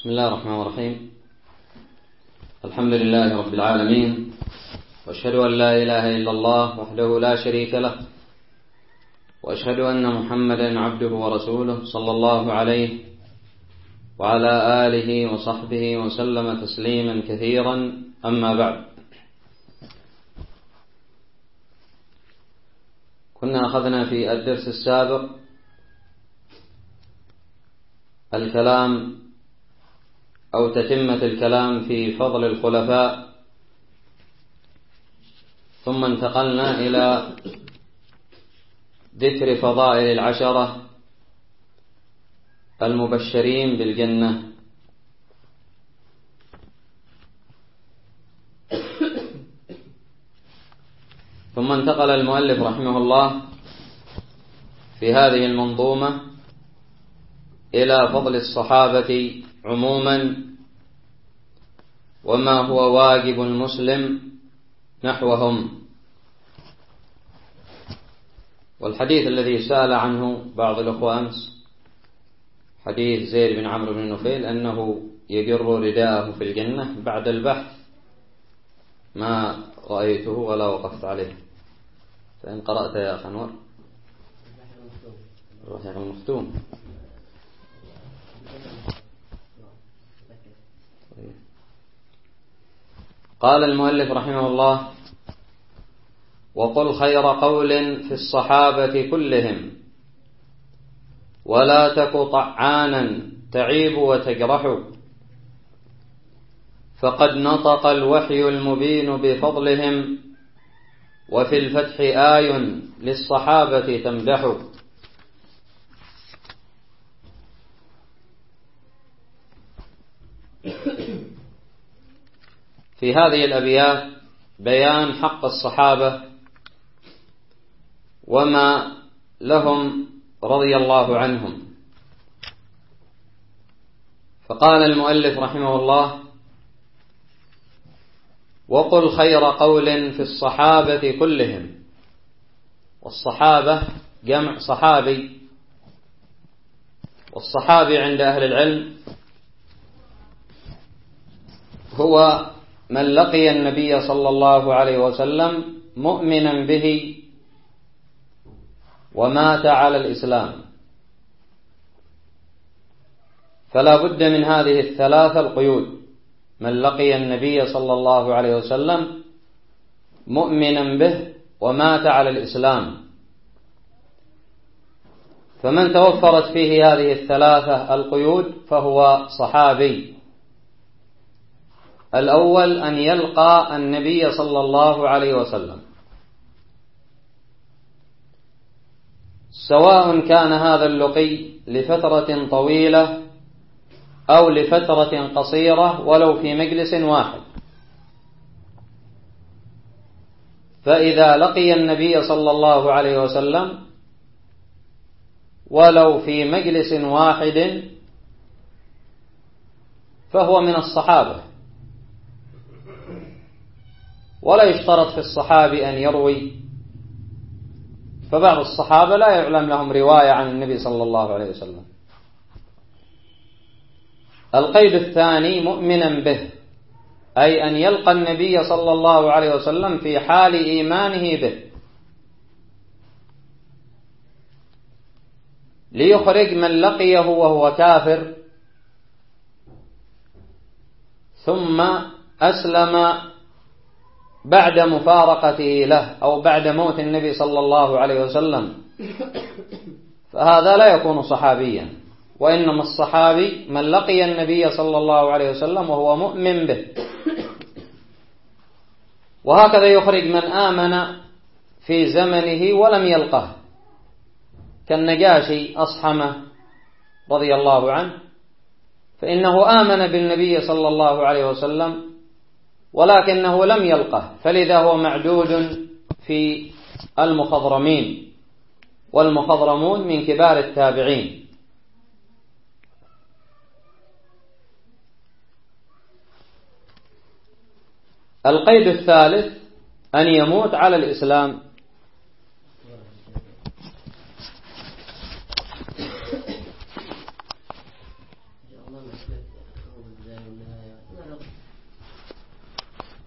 بسم الله الرحمن الرحيم. الحمد لله رب العالمين، وأشهد أن لا إله إلا الله وحده لا شريك له، وأشهد أن محمدا عبده ورسوله صلى الله عليه وعلى آله وصحبه وسلم تسليما كثيرا. أما بعد، كنا أخذنا في الدرس السابق الكلام أو تتمة الكلام في فضل الخلفاء، ثم انتقلنا إلى ذكر فضائل العشرة المبشرين بالجنة. ثم انتقل المؤلف رحمه الله في هذه المنظومة إلى فضل الصحابة عموما، وما هو واجب المسلم نحوهم. والحديث الذي سأل عنه بعض الأخوة أمس، حديث زيد بن عمرو بن نفيل أنه يجر رداءه في الجنة، بعد البحث ما رأيته ولا وقفت عليه. فإن قرأت يا أخ أنور الرحيق المختوم. قال المؤلف رحمه الله: وقل خير قول في الصحابة كلهم، ولا تك طعانا تعيب وتجرح، فقد نطق الوحي المبين بفضلهم، وفي الفتح آي للصحابة تمدح. في هذه الأبيات بيان حق الصحابة وما لهم رضي الله عنهم. فقال المؤلف رحمه الله: وقل خير قول في الصحابة كلهم. والصحابة جمع صحابي، والصحابي عند أهل العلم هو من لقي النبي صلى الله عليه وسلم مؤمنا به ومات على الإسلام. فلا بد من هذه الثلاثة القيود: من لقي النبي صلى الله عليه وسلم مؤمنا به ومات على الإسلام. فمن توفرت فيه هذه الثلاثة القيود فهو صحابي. الأول أن يلقى النبي صلى الله عليه وسلم، سواء كان هذا اللقي لفترة طويلة أو لفترة قصيرة ولو في مجلس واحد. فإذا لقي النبي صلى الله عليه وسلم ولو في مجلس واحد فهو من الصحابة. ولا يشترط في الصحابي أن يروي، فبعض الصحابة لا يعلم لهم رواية عن النبي صلى الله عليه وسلم. القيد الثاني مؤمنا به، أي أن يلقى النبي صلى الله عليه وسلم في حال إيمانه به، ليخرج من لقيه وهو كافر ثم أسلم بعد مفارقته له أو بعد موت النبي صلى الله عليه وسلم، فهذا لا يكون صحابيا. وإنما الصحابي من لقي النبي صلى الله عليه وسلم وهو مؤمن به. وهكذا يخرج من آمن في زمنه ولم يلقه، كالنجاشي أصحمه رضي الله عنه، فإنه آمن بالنبي صلى الله عليه وسلم ولكنه لم يلقه، فلذا هو معدود في المخضرمين، والمخضرمون من كبار التابعين. القيد الثالث أن يموت على الإسلام.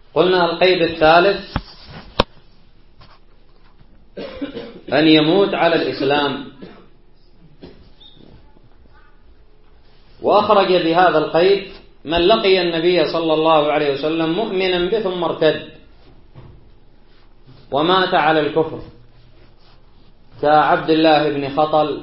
قلنا القيد الثالث أن يموت على الإسلام، وأخرج بهذا القيد من لقي النبي صلى الله عليه وسلم مؤمنا به ثم ارتد ومات على الكفر، كعبد الله بن خطل،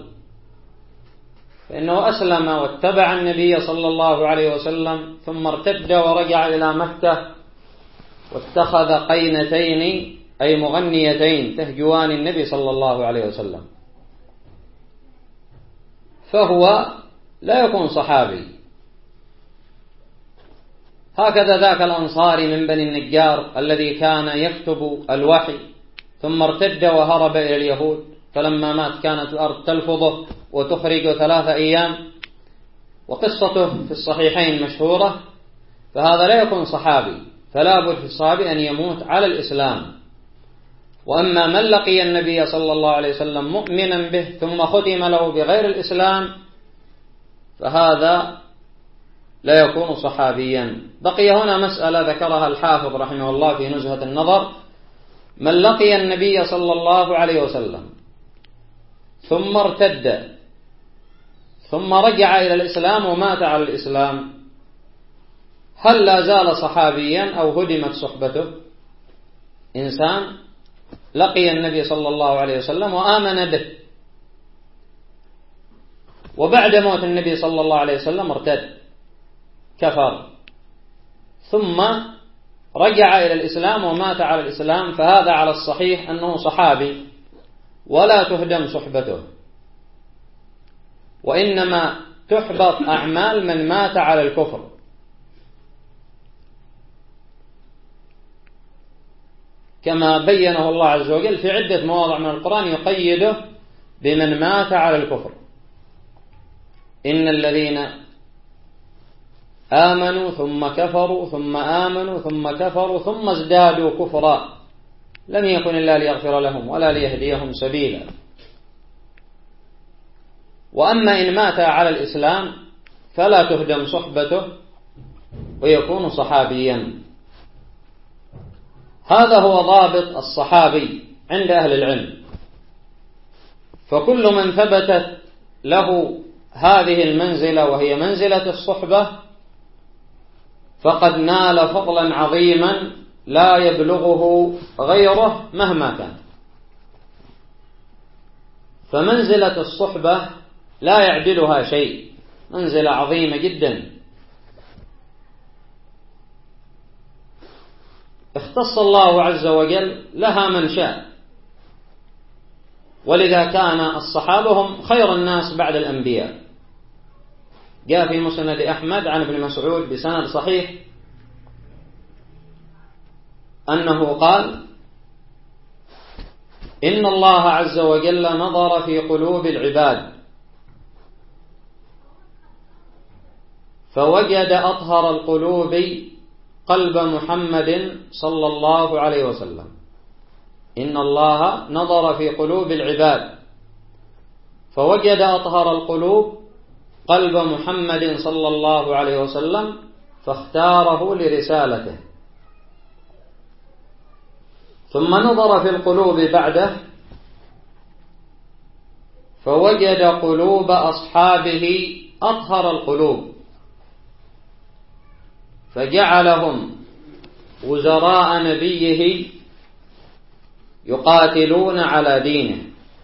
فإنه أسلم واتبع النبي صلى الله عليه وسلم ثم ارتد ورجع إلى مكة واتخذ قينتين أي مغنيتين تهجوان النبي صلى الله عليه وسلم، فهو لا يكون صحابي. هكذا ذاك الأنصاري من بني النجار الذي كان يكتب الوحي ثم ارتد وهرب إلى اليهود، فلما مات كانت الأرض تلفظه وتخرج 3 أيام، وقصته في الصحيحين مشهورة، فهذا لا يكون صحابي، فلا بد في الصحابي أن يموت على الإسلام. وأما من لقي النبي صلى الله عليه وسلم مؤمنا به ثم ختم له بغير الإسلام فهذا لا يكون صحابيا. بقي هنا مسألة ذكرها الحافظ رحمه الله في نزهة النظر: من لقي النبي صلى الله عليه وسلم ثم ارتد ثم رجع إلى الإسلام ومات على الإسلام، هل لا زال صحابيا أو هدمت صحبته؟ إنسان لقي النبي صلى الله عليه وسلم وآمن به، وبعد موت النبي صلى الله عليه وسلم ارتد كفر ثم رجع إلى الإسلام ومات على الإسلام، فهذا على الصحيح أنه صحابي ولا تهدم صحبته، وإنما تحبط أعمال من مات على الكفر. كما بينه الله عز وجل في عدة مواضع من القرآن يقيده بمن مات على الكفر: إن الذين آمنوا ثم كفروا ثم آمنوا ثم كفروا ثم ازدادوا كفرا لم يكن الله ليغفر لهم ولا ليهديهم سبيلا. وأما إن مات على الإسلام فلا تهدم صحبته ويكون صحابيا. هذا هو ضابط الصحابي عند أهل العلم، فكل من ثبتت له هذه المنزلة وهي منزلة الصحبة فقد نال فضلا عظيما لا يبلغه غيره مهما كان. فمنزلة الصحبة لا يعدلها شيء، منزلة عظيمة جدا. اختص الله عز وجل لها من شاء، ولذا كان الصحابة هم خير الناس بعد الأنبياء. جاء في مسند أحمد عن ابن مسعود بسند صحيح أنه قال: إن الله عز وجل نظر في قلوب العباد فوجد أطهر القلوب قلب محمد صلى الله عليه وسلم. إن الله نظر في قلوب العباد فوجد أطهر القلوب قلب محمد صلى الله عليه وسلم فاختاره لرسالته. ثم نظر في القلوب بعده فوجد قلوب أصحابه أطهر القلوب فجعلهم وزراء نبيه يقاتلون على دينه.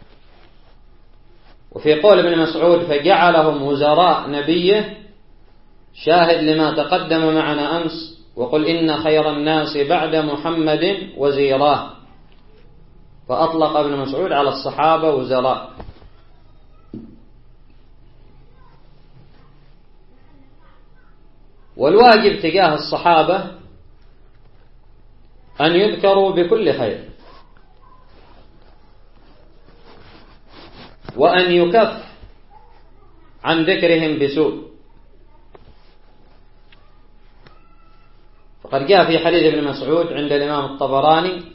وفي قول ابن مسعود فجعلهم وزراء نبيه شاهد لما تقدم معنا أمس: وقل إن خير الناس بعد محمد وزيراه، فأطلق ابن مسعود على الصحابة وزراء. والواجب تجاه الصحابة أن يذكروا بكل خير، وأن يكف عن ذكرهم بسوء. فقد جاء في حديث ابن مسعود عند الإمام الطبراني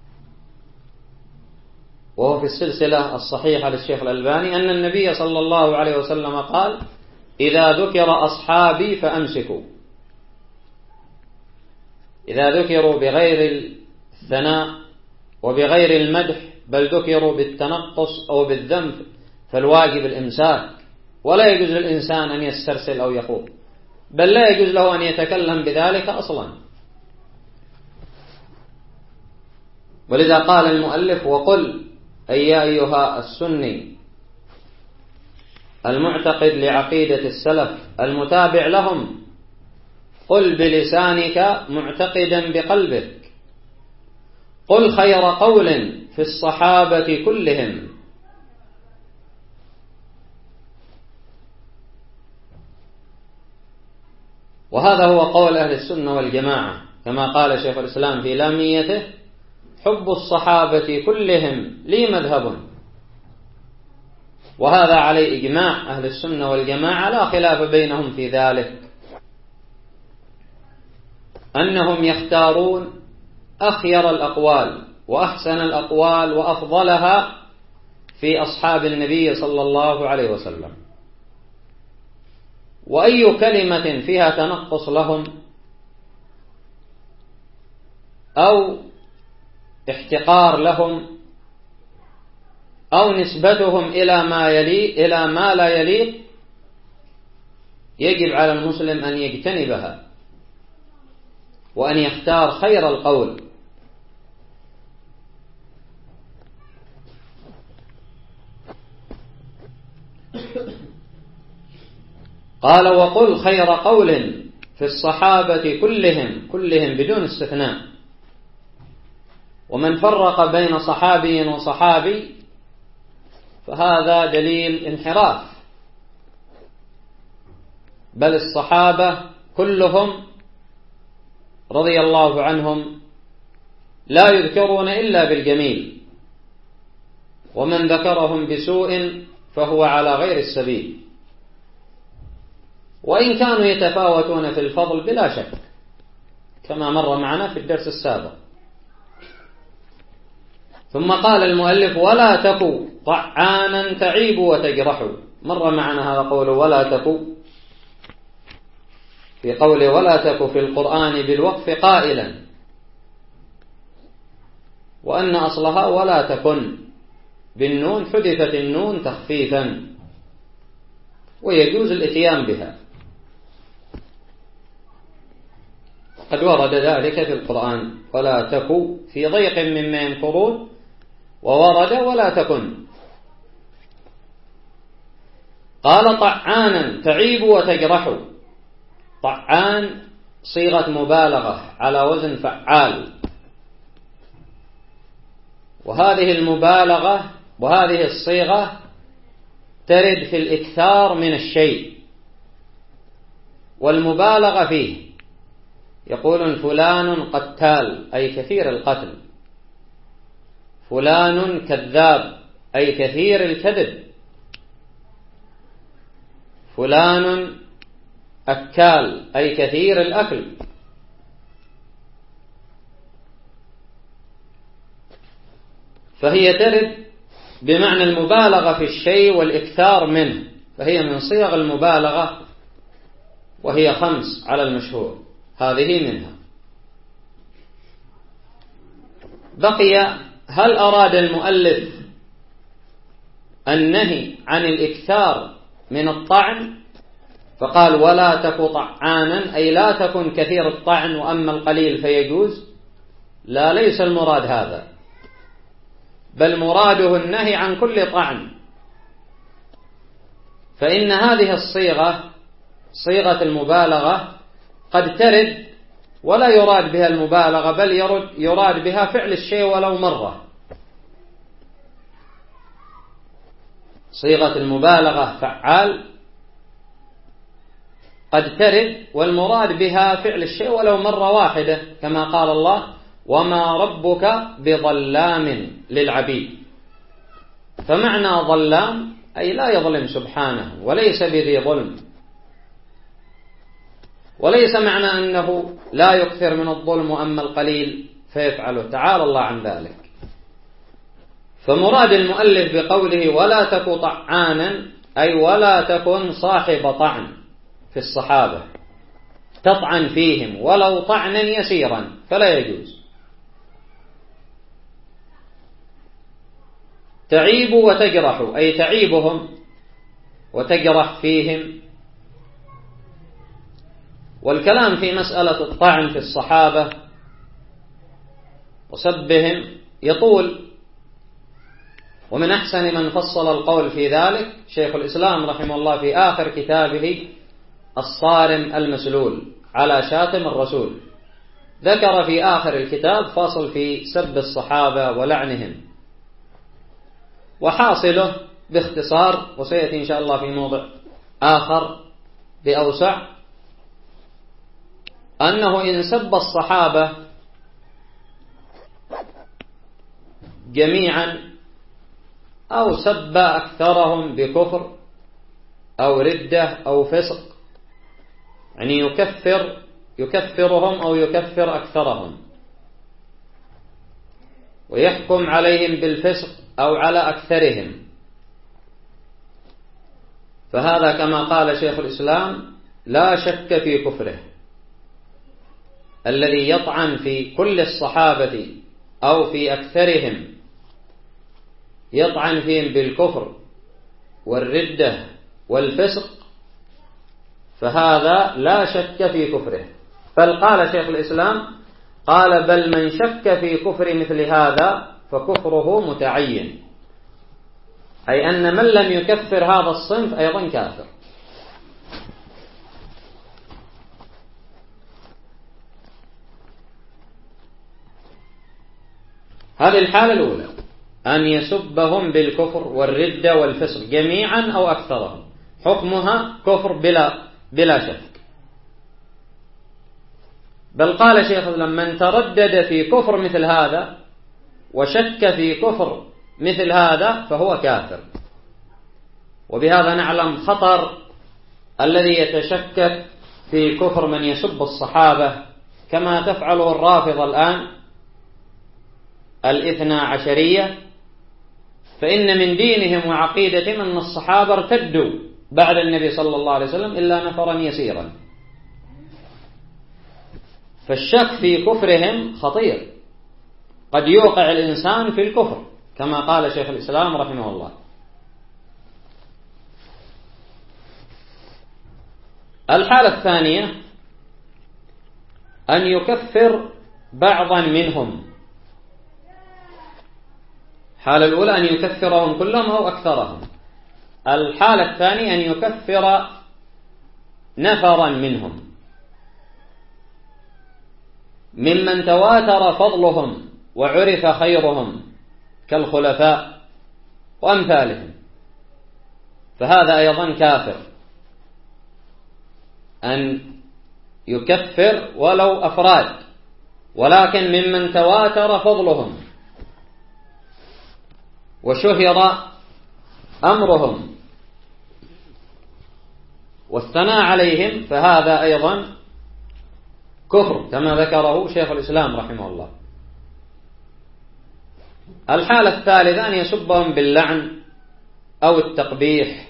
وهو في السلسلة الصحيحة للشيخ الألباني أن النبي صلى الله عليه وسلم قال: إذا ذكر أصحابي فأمسكوا. إذا ذكروا بغير الثناء وبغير المدح بل ذكروا بالتنقص أو بالذنب فالواجب الإمساك، ولا يجوز للإنسان أن يسترسل أو يخوض، بل لا يجوز له أن يتكلم بذلك أصلا. ولذا قال المؤلف: وقل أي يا أيها السني المعتقد لعقيدة السلف المتابع لهم، قل بلسانك معتقدا بقلبك، قل خير قول في الصحابة كلهم. وهذا هو قول أهل السنة والجماعة، كما قال شيخ الإسلام في لاميته: حب الصحابة كلهم لي مذهب. وهذا عليه إجماع أهل السنة والجماعة، لا خلاف بينهم في ذلك، أنهم يختارون أخير الأقوال وأحسن الأقوال وأفضلها في أصحاب النبي صلى الله عليه وسلم، وأي كلمة فيها تنقص لهم أو احتقار لهم أو نسبتهم إلى ما لا يليق يجب على المسلم أن يجتنبها وأن يختار خير القول. قال: وقل خير قول في الصحابة كلهم بدون استثناء. ومن فرق بين صحابي وصحابي فهذا دليل انحراف، بل الصحابة كلهم رضي الله عنهم لا يذكرون إلا بالجميل، ومن ذكرهم بسوء فهو على غير السبيل، وإن كانوا يتفاوتون في الفضل بلا شك كما مر معنا في الدرس السابق. ثم قال المؤلف: ولا تكو طعانا تعيب وتجرح. مر معنا هذا قوله ولا تكو، في قوله ولا تكو في القرآن بالوقف قائلا، وأن أصلها ولا تكن بالنون، حذفت النون تخفيفا، ويجوز الاتيان بها، قد ورد ذلك في القرآن: ولا تكو في ضيق مما يمكرون، وورد ولا تكن. قال: طعانا تعيب وتجرح. طعان صيغة مبالغة على وزن فعال، وهذه المبالغة وهذه الصيغة ترد في الإكثار من الشيء والمبالغة فيه. يقولون فلان قتال أي كثير القتل، فلان كذاب أي كثير الكذب، فلان أكال أي كثير الأكل. فهي ترد بمعنى المبالغة في الشيء والإكثار منه، فهي من صيغ المبالغة، وهي 5 على المشهور، هذه منها. بقي: هل أراد المؤلف النهي عن الإكثار من الطعن فقال ولا تك طعانا أي لا تكن كثير الطعن وأما القليل فيجوز؟ لا، ليس المراد هذا، بل مراده النهي عن كل طعن، فإن هذه الصيغة صيغة المبالغة قد ترد ولا يراد بها المبالغة، بل يراد بها فعل الشيء ولو مرة. صيغة المبالغة فعال قد ترد والمراد بها فعل الشيء ولو مرة واحدة، كما قال الله: وما ربك بظلام للعبيد. فمعنى ظلام أي لا يظلم سبحانه وليس بذي ظلم، وليس معنى أنه لا يكثر من الظلم وأما القليل فيفعله، تعالى الله عن ذلك. فمراد المؤلف بقوله ولا تك طعانا أي ولا تكن صاحب طعن في الصحابة، تطعن فيهم ولو طعنا يسيرا فلا يجوز. تعيب وتجرح، أي تعيبهم وتجرح فيهم. والكلام في مسألة الطعن في الصحابة وسبهم يطول، ومن أحسن من فصل القول في ذلك شيخ الإسلام رحمه الله في آخر كتابه الصارم المسلول على شاتم الرسول، ذكر في آخر الكتاب فاصل في سب الصحابة ولعنهم. وحاصله باختصار، وسيأتي إن شاء الله في موضع آخر بأوسع، أنه إن سب الصحابة جميعا أو سب أكثرهم بكفر أو ردة أو فسق، يعني يكفرهم أو يكفر أكثرهم ويحكم عليهم بالفسق أو على أكثرهم، فهذا كما قال شيخ الإسلام لا شك في كفره. الذي يطعن في كل الصحابة أو في أكثرهم يطعن فيهم بالكفر والردة والفسق، فهذا لا شك في كفره. بل قال شيخ الإسلام قال بل من شك في كفر مثل هذا فكفره متعين، أي أن من لم يكفر هذا الصنف أيضا كافر. هذه الحالة الأولى، أن يسبهم بالكفر والردة والفسق جميعا أو أكثرهم، حكمها كفر بلا شك. بل قال شيخ من تردد في كفر مثل هذا وشك في كفر مثل هذا فهو كافر. وبهذا نعلم خطر الذي يتشكك في كفر من يسب الصحابة كما تفعله الرافضة الآن الاثنى عشرية، فإن من دينهم وعقيدتهم أن الصحابة ارتدوا بعد النبي صلى الله عليه وسلم إلا نفرا يسيرا. فالشك في كفرهم خطير، قد يوقع الإنسان في الكفر كما قال شيخ الإسلام رحمه الله. الحالة الثانية أن يكفر بعضا منهم. الحالة الأولى أن يكفرهم كلهم أو أكثرهم. الحالة الثانية أن يكفر نفرا منهم ممن تواتر فضلهم وعرف خيرهم كالخلفاء وأمثالهم، فهذا أيضا كافر. أن يكفر ولو أفراد، ولكن ممن تواتر فضلهم وشهر أمرهم والثناء عليهم، فهذا أيضا كفر كما ذكره شيخ الإسلام رحمه الله. الحالة الثالثة أن يسبهم باللعن أو التقبيح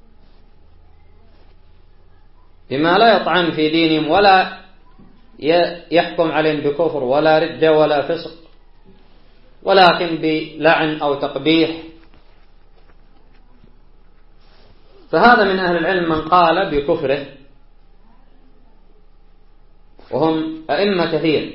بما لا يطعن في دينهم ولا يحكم عليهم بكفر ولا ردة ولا فسق، ولكن بلعن أو تقبيح. فهذا من أهل العلم من قال بكفره، وهم أئمة كثير،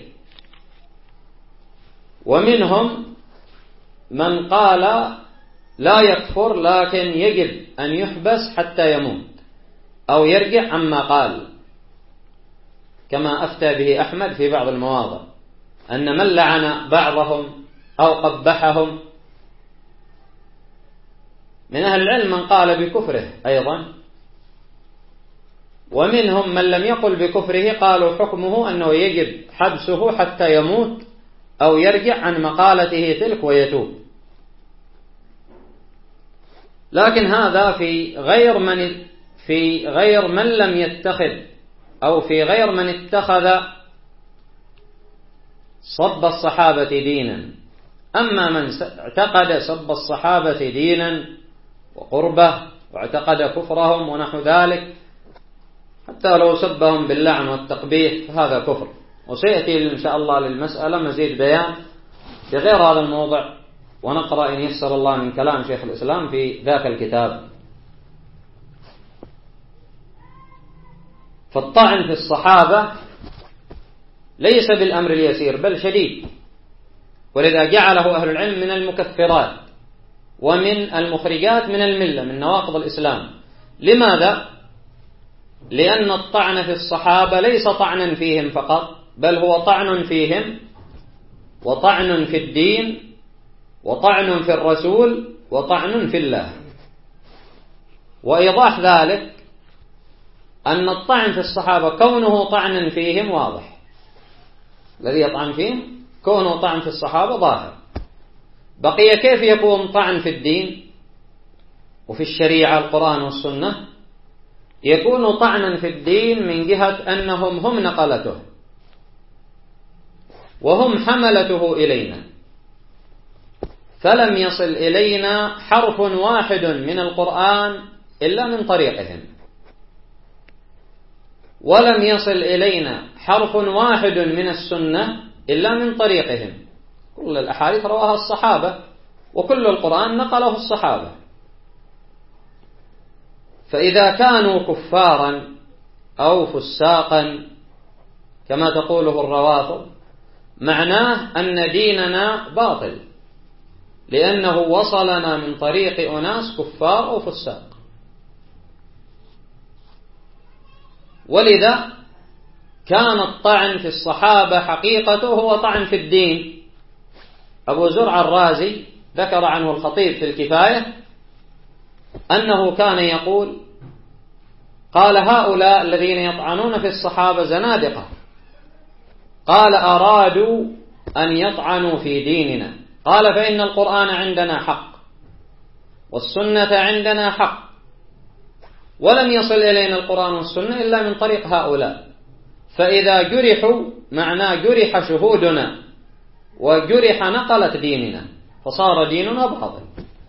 ومنهم من قال لا يكفر لكن يجب أن يحبس حتى يموت أو يرجع عما قال، كما أفتى به أحمد في بعض المواضع أن من لعن بعضهم أو قبحهم من أهل العلم من قال بكفره أيضا. ومنهم من لم يقل بكفره قالوا حكمه أنه يجب حبسه حتى يموت أو يرجع عن مقالته تلك ويتوب. لكن هذا في غير من لم يتخذ أو في غير من اتخذ صب الصحابة دينا. أما من اعتقد صب الصحابة دينا وقربة واعتقد كفرهم ونحو ذلك، حتى لو سبهم باللعن والتقبيح فهذا كفر، وسيأتي إن شاء الله للمسألة مزيد بيان في غير هذا الموضع، ونقرأ إن يسر الله من كلام شيخ الإسلام في ذاك الكتاب. فالطعن في الصحابة ليس بالأمر اليسير بل شديد، ولذا جعله أهل العلم من المكفرات ومن المخرجات من الملة، من نواقض الإسلام. لماذا؟ لأن الطعن في الصحابة ليس طعنا فيهم فقط، بل هو طعن فيهم وطعن في الدين وطعن في الرسول وطعن في الله. وإيضاح ذلك أن الطعن في الصحابة كونه طعنا فيهم واضح، الذي يطعن فيهم كونه طعن في الصحابة ظاهر. بقي كيف يكون طعن في الدين وفي الشريعة القرآن والسنة؟ يكون طعنا في الدين من جهة أنهم هم نقلته وهم حملته إلينا، فلم يصل إلينا حرف واحد من القرآن إلا من طريقهم، ولم يصل إلينا حرف واحد من السنة إلا من طريقهم. كل الأحاديث رواها الصحابة، وكل القرآن نقله الصحابة. فإذا كانوا كفارا أو فساقا كما تقوله الروافض، معناه أن ديننا باطل، لأنه وصلنا من طريق أناس كفار أو فساق. ولذا كان الطعن في الصحابة حقيقته هو طعن في الدين. أبو زرع الرازي ذكر عنه الخطيب في الكفاية أنه كان يقول: قال هؤلاء الذين يطعنون في الصحابة زنادقة، قال أرادوا أن يطعنوا في ديننا، قال فإن القرآن عندنا حق والسنة عندنا حق، ولم يصل إلينا القرآن والسنة إلا من طريق هؤلاء، فإذا جرحوا معناه جرح شهودنا وجرح نقلة ديننا، فصار ديننا باطل.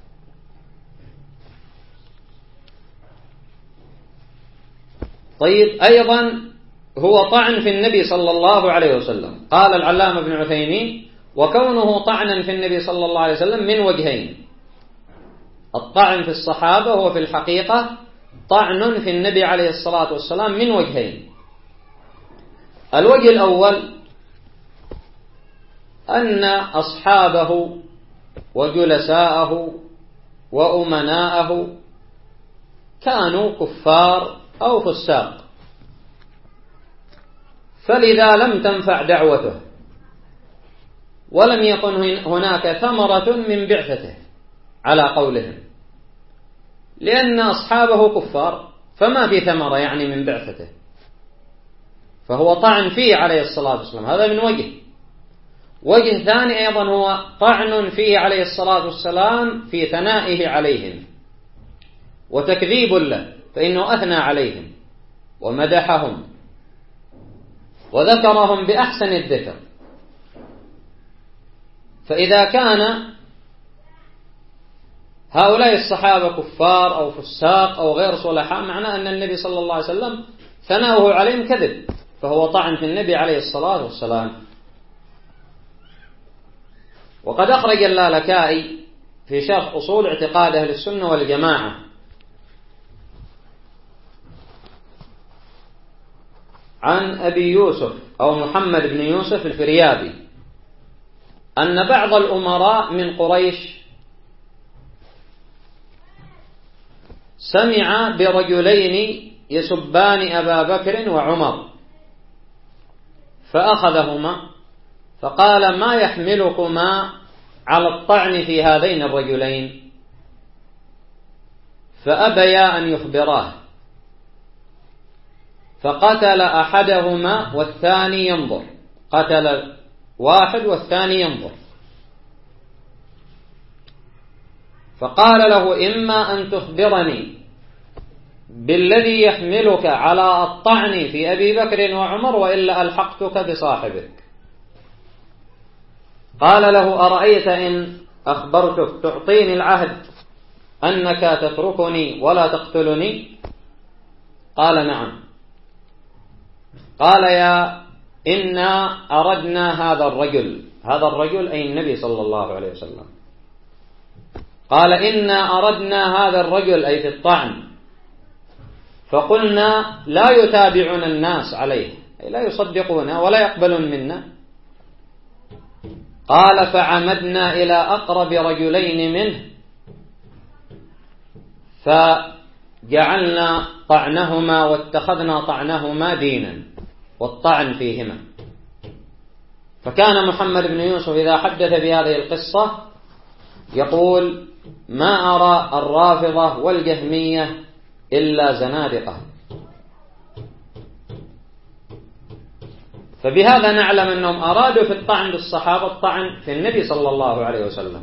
طيب، أيضا هو طعن في النبي صلى الله عليه وسلم. قال العلامة ابن عثيمين: وكونه طعنا في النبي صلى الله عليه وسلم من وجهين. الطعن في الصحابة هو في الحقيقة طعن في النبي عليه الصلاة والسلام من وجهين. الوجه الأول أن أصحابه وجلساءه وأمناءه كانوا كفار أو فساق، فلذا لم تنفع دعوته، ولم يكن هناك ثمرة من بعثته على قولهم، لأن أصحابه كفار، فما في ثمرة يعني من بعثته، فهو طعن فيه عليه الصلاة والسلام. هذا من وجه. وجه ثاني أيضا هو طعن فيه عليه الصلاة والسلام في ثنائه عليهم وتكذيب له، فإنه أثنى عليهم ومدحهم وذكرهم بأحسن الذكر. فإذا كان هؤلاء الصحابة كفار أو فساق أو غير صلحاء، معناه أن النبي صلى الله عليه وسلم ثناؤه عليهم كذب، فهو طعن في النبي عليه الصلاة والسلام. وقد أخرج اللالكائي في شرح أصول اعتقاد أهل السنة والجماعة عن أبي يوسف أو محمد بن يوسف الفريابي أن بعض الأمراء من قريش سمع برجلين يسبان أبا بكر وعمر، فأخذهما فقال: ما يحملكما على الطعن في هذين الرجلين؟ فأبيا أن يخبراه، فقتل أحدهما والثاني ينظر، قتل واحد والثاني ينظر، فقال له: إما أن تخبرني بالذي يحملك على الطعن في أبي بكر وعمر، وإلا ألحقتك بصاحبك. قال له: أرأيت إن أخبرتك تعطيني العهد أنك تتركني ولا تقتلني؟ قال: نعم. قال إنا أردنا هذا الرجل أي النبي صلى الله عليه وسلم، قال إنا أردنا هذا الرجل أي في الطعن، فقلنا لا يتابعنا الناس عليه، أي لا يصدقونه ولا يقبلون منا. قال فعمدنا إلى أقرب رجلين منه فجعلنا طعنهما واتخذنا طعنهما دينا والطعن فيهما. فكان محمد بن يوسف إذا حدث بهذه القصة يقول ما أرى الرافضة والجهمية إلا زنادقة. فبهذا نعلم أنهم أرادوا في الطعن بالصحابة الطعن في النبي صلى الله عليه وسلم.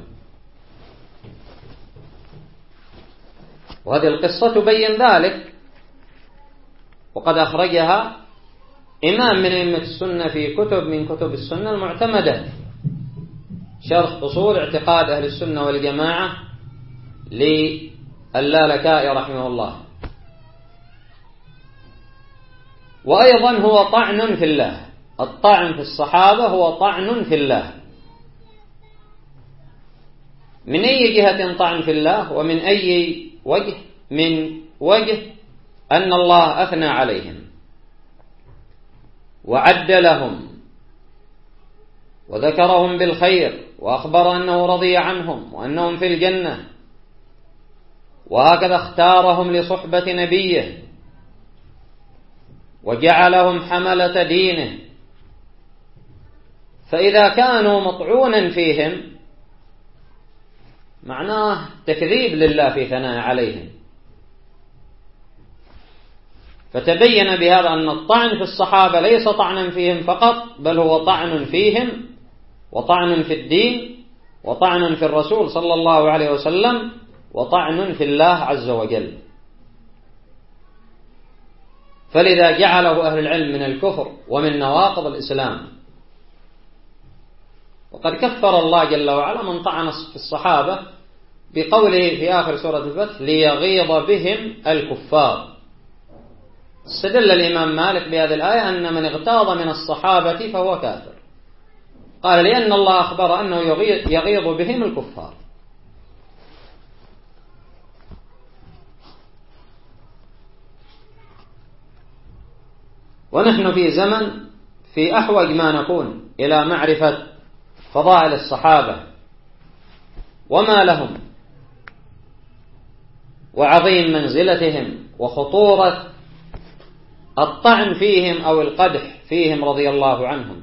وهذه القصة تبين ذلك، وقد أخرجها إمام من أئمة السنة في كتب من كتب السنة المعتمدة، شرح أصول اعتقاد أهل السنة والجماعة للالكائي رحمه الله. وأيضا هو طعن في الله، الطعن في الصحابة هو طعن في الله. من أي جهة طعن في الله ومن أي وجه؟ من وجه أن الله أثنى عليهم وعد لهم وذكرهم بالخير وأخبر أنه رضي عنهم وأنهم في الجنة، وهكذا اختارهم لصحبة نبيه وجعلهم حملة دينه. فإذا كانوا مطعونا فيهم معناه تكذيب لله في ثناء عليهم. فتبين بهذا أن الطعن في الصحابة ليس طعنا فيهم فقط، بل هو طعن فيهم وطعن في الدين وطعن في الرسول صلى الله عليه وسلم وطعن في الله عز وجل. فلذا جعله أهل العلم من الكفر ومن نواقض الإسلام. وقد كفر الله جل وعلا من طعن في الصحابة بقوله في آخر سورة الفتح ليغيظ بهم الكفار. استدل الإمام مالك بهذه الآية أن من اغتاظ من الصحابة فهو كافر، قال لأن الله أخبر أنه يغيظ بهم الكفار. ونحن في زمن في أحوج ما نكون إلى معرفة فضائل الصحابة وما لهم وعظيم منزلتهم وخطورة الطعن فيهم أو القدح فيهم رضي الله عنهم.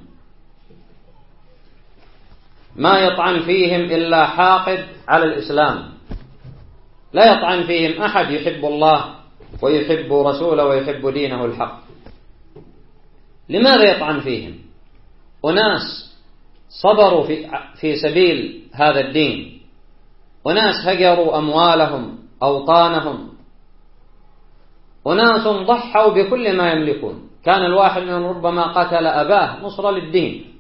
ما يطعن فيهم إلا حاقد على الإسلام، لا يطعن فيهم أحد يحب الله ويحب رسوله ويحب دينه الحق. لماذا يطعن فيهم؟ أناس صبروا في سبيل هذا الدين، أناس هجروا أموالهم أوطانهم، أناس ضحوا بكل ما يملكون. كان الواحد منهم ربما قتل أباه نصرة للدين.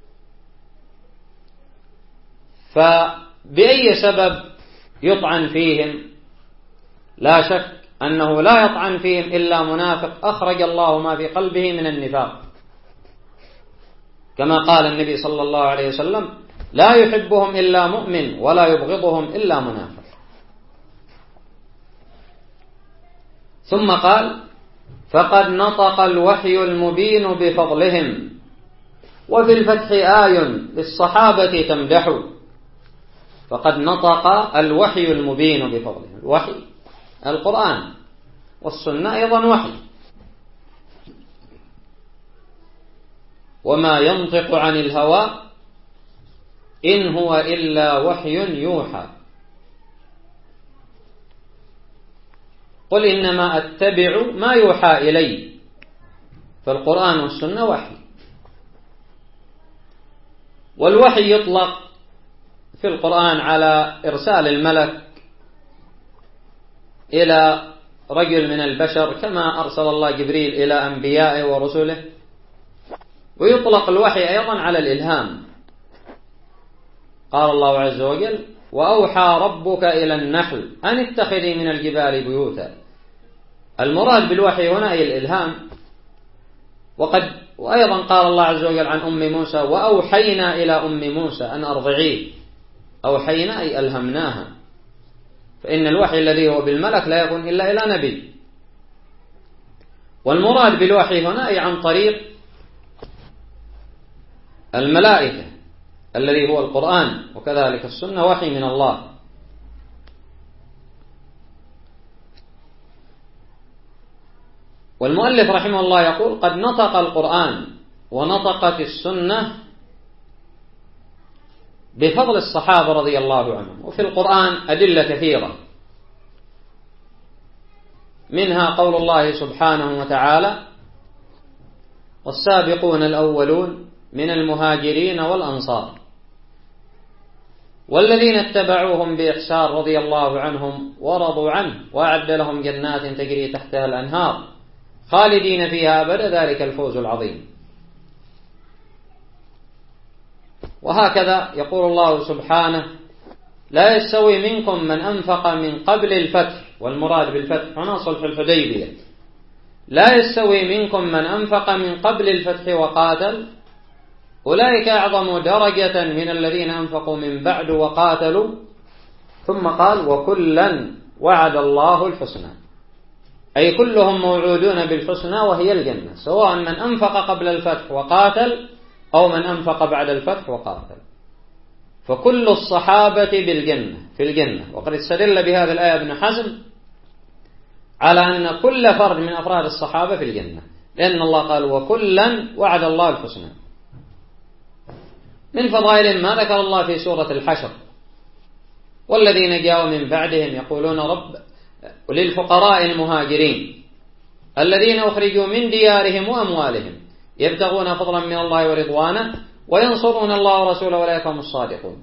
فبأي سبب يطعن فيهم؟ لا شك أنه لا يطعن فيهم إلا منافق أخرج الله ما في قلبه من النفاق، كما قال النبي صلى الله عليه وسلم لا يحبهم إلا مؤمن ولا يبغضهم إلا منافق. ثم قال فقد نطق الوحي المبين بفضلهم. وفي الفتح آي للصحابة تمدح. فقد نطق الوحي المبين بفضلهم، الوحي القرآن والسنة أيضا وحي. وما ينطق عن الهوى إن هو إلا وحي يوحى. قل إنما أتبع ما يوحى إلي. فالقرآن والسنة وحي. والوحي يطلق في القرآن على إرسال الملك إلى رجل من البشر كما أرسل الله جبريل إلى أنبيائه ورسله. ويطلق الوحي أيضا على الإلهام. قال الله عز وجل وأوحى ربك إلى النحل أن اتخذي من الجبال بيوتا. المراد بالوحي هنا أي الإلهام. وأيضا قال الله عز وجل عن أم موسى: وأوحينا إلى أم موسى أن أرضعيه. أوحينا أي ألهمناها، فإن الوحي الذي هو بالملك لا يكون إلا إلى نبي. والمراد بالوحي هنا أي عن طريق الملائكة الذي هو القرآن، وكذلك السنة وحي من الله. والمؤلف رحمه الله يقول: قد نطق القرآن ونطقت السنة بفضل الصحابة رضي الله عنهم. وفي القرآن أدلة كثيرة، منها قول الله سبحانه وتعالى: والسابقون الأولون من المهاجرين والأنصار والذين اتبعوهم بإحسان رضي الله عنهم ورضوا عنه وأعد لهم جنات تجري تحتها الأنهار خالدين فيها أبدا ذلك الفوز العظيم. وهكذا يقول الله سبحانه: لا يستوي منكم من أنفق من قبل الفتح، والمراد بالفتح هنا صلح الحديبية. لا يستوي منكم من أنفق من قبل الفتح وقاتل أولئك أعظم درجة من الذين أنفقوا من بعد وقاتلوا. ثم قال: وكلا وعد الله الحسنى، أي كلهم موعودون بالحسنى وهي الجنة، سواء من أنفق قبل الفتح وقاتل أو من أنفق بعد الفتح وقاتل، فكل الصحابة في الجنة. وقد استدل بهذه الآية ابن حزم على أن كل فرد من أفراد الصحابة في الجنة، لأن الله قال: وكلا وعد الله الحسنى. من فضائل ما ذكر الله في سورة الحشر: والذين جاءوا من بعدهم يقولون رب للفقراء المهاجرين الذين أخرجوا من ديارهم وأموالهم يبتغون فضلا من الله ورضوانه وينصرون الله ورسوله أولئك هم الصادقون.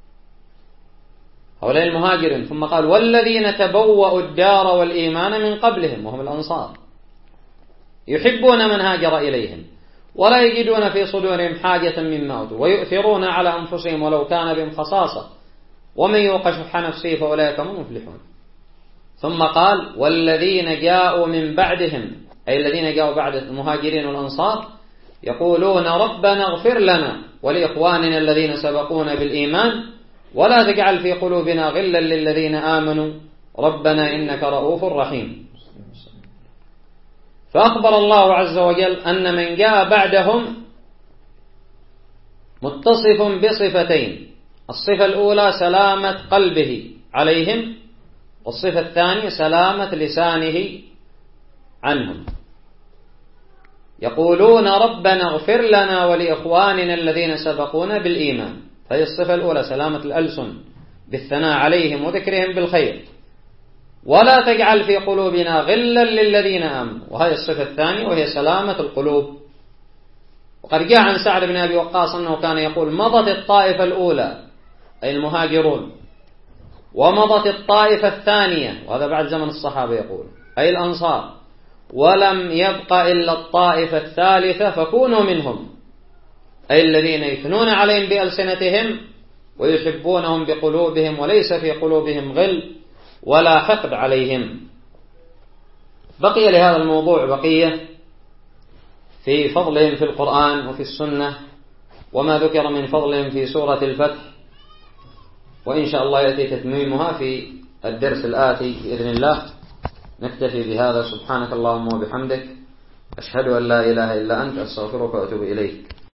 هؤلاء المهاجرين. ثم قال: والذين تبوأوا الدار والإيمان من قبلهم وهم الأنصار يحبون من هاجر إليهم ولا يجدون في صدورهم حاجة مما أوتوا ويؤثرون على أنفسهم ولو كان بهم خصاصة ومن يوق شح نفسه فأولئك هم المفلحون. ثم قال: والذين جاءوا من بعدهم، أي الذين جاءوا بعد المهاجرين والأنصار، يقولون ربنا اغفر لنا ولإخواننا الذين سبقونا بالإيمان ولا تجعل في قلوبنا غلا للذين آمنوا ربنا إنك رؤوف رحيم. فأخبر الله عز وجل أن من جاء بعدهم متصف بصفتين: الصفة الأولى سلامة قلبه عليهم، والصفة الثانية سلامة لسانه عنهم. يقولون ربنا اغفر لنا ولإخواننا الذين سبقونا بالإيمان، فهي الصفة الأولى سلامة الألسن بالثناء عليهم وذكرهم بالخير، ولا تجعل في قلوبنا غلا للذين آمنوا، وهي الصفة الثانية وهي سلامة القلوب. وقد جاء عن سعد بن أبي وقاص أنه كان يقول: مضت الطائفة الأولى أي المهاجرون، ومضت الطائفة الثانية، وهذا بعد زمن الصحابة يقول، أي الأنصار، ولم يبق إلا الطائفة الثالثة فكونوا منهم، أي الذين يثنون عليهم بألسنتهم ويحبونهم بقلوبهم وليس في قلوبهم غل ولا حقد عليهم. بقي لهذا الموضوع بقية في فضلهم في القرآن وفي السنة وما ذكر من فضلهم في سورة الفتح، وإن شاء الله يأتي تتميمها في الدرس الآتي بإذن الله. نكتفي بهذا. سبحانك اللهم وبحمدك، أشهد أن لا إله إلا أنت، أستغفرك وأتوب إليك.